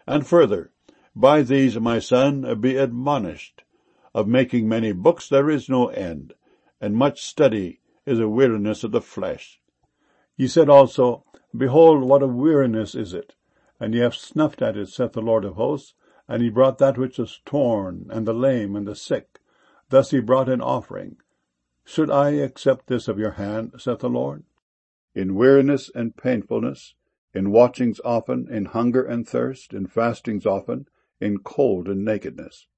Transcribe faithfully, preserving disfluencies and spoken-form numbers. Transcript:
And further, by these, my son, be admonished. Of making many books there is no end, and much study is a weariness of the flesh. He said also, Behold, what a weariness is it! And ye have snuffed at it, saith the Lord of hosts. And he brought that which was torn, and the lame, and the sick. Thus he brought an offering. Should I accept this of your hand, saith the Lord? In weariness and painfulness, in watchings often, in hunger and thirst, in fastings often, in cold and nakedness.